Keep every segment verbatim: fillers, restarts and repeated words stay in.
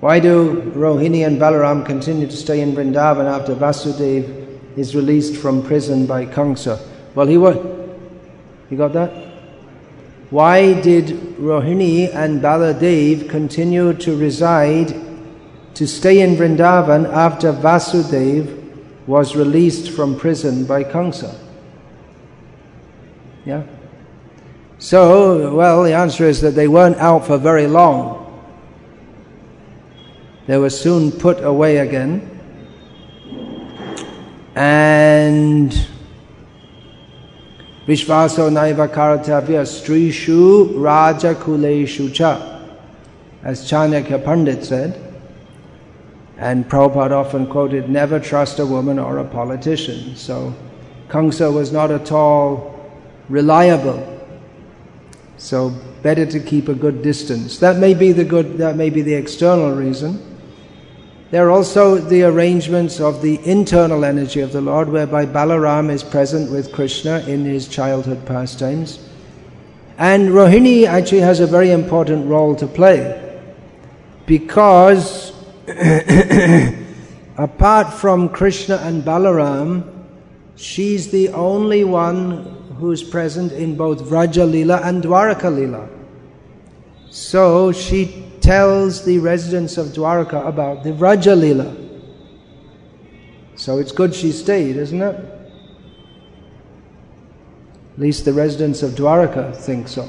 Why do Rohini and Balaram continue to stay in Vrindavan after Vasudeva is released from prison by Kamsa? Well, he what? You got that? Why did Rohini and Baladev continue to reside, to stay in Vrindavan after Vasudeva was released from prison by Kamsa? Yeah? So, well, the answer is that they weren't out for very long. They were soon put away again. And Vishvaso naiva karatavya strishu raja kuleshu cha, as Chanakya Pandit said, and Prabhupada often quoted, never trust a woman or a politician. So Kamsa was not at all reliable. So better to keep a good distance. That may be the good, that may be the external reason. There are also the arrangements of the internal energy of the Lord, whereby Balaram is present with Krishna in his childhood pastimes. And Rohini actually has a very important role to play, because apart from Krishna and Balaram, she's the only one who's present in both Vraja Lila and Dwaraka Lila. So she tells the residents of Dwaraka about the Vraja Lila. So it's good she stayed, isn't it? At least the residents of Dwaraka think so.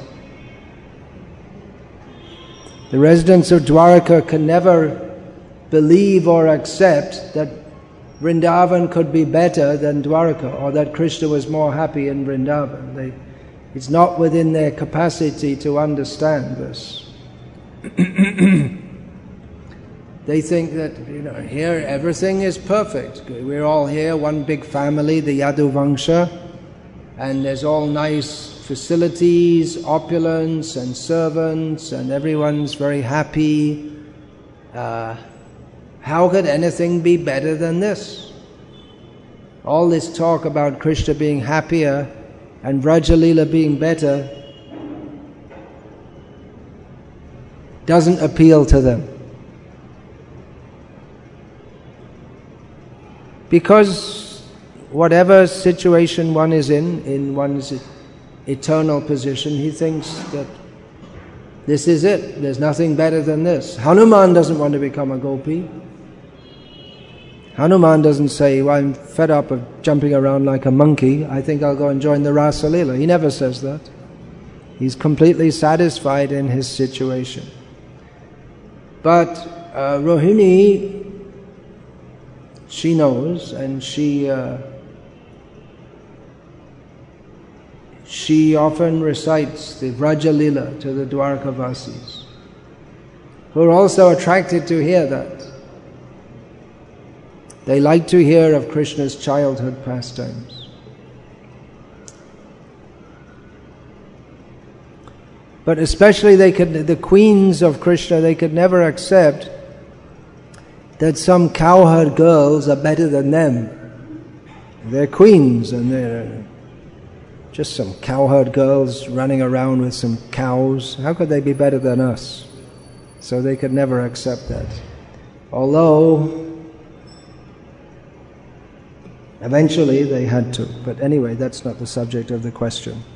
The residents of Dwaraka can never believe or accept that Vrindavan could be better than Dwaraka, or that Krishna was more happy in Vrindavan. They, it's not within their capacity to understand this. They think that, you know, here everything is perfect. We're all here, one big family, the Yadu Vangsha, and there's all nice facilities, opulence and servants, and everyone's very happy. Uh, how could anything be better than this? All this talk about Krishna being happier and Vraja Lila being better doesn't appeal to them. Because whatever situation one is in, in one's eternal position, he thinks that this is it. There's nothing better than this. Hanuman doesn't want to become a gopi. Hanuman doesn't say, well, I'm fed up of jumping around like a monkey, I think I'll go and join the Rasa Lila. He never says that. He's completely satisfied in his situation. But uh, Rohini, she knows, and she uh, she often recites the Vraja Lila to the Dwarkavasis, who are also attracted to hear that. They like to hear of Krishna's childhood pastimes. But especially they could, the queens of Krishna, they could never accept that some cowherd girls are better than them. They're queens and they're just some cowherd girls running around with some cows. How could they be better than us? So they could never accept that. Although eventually they had to. But anyway, that's not the subject of the question.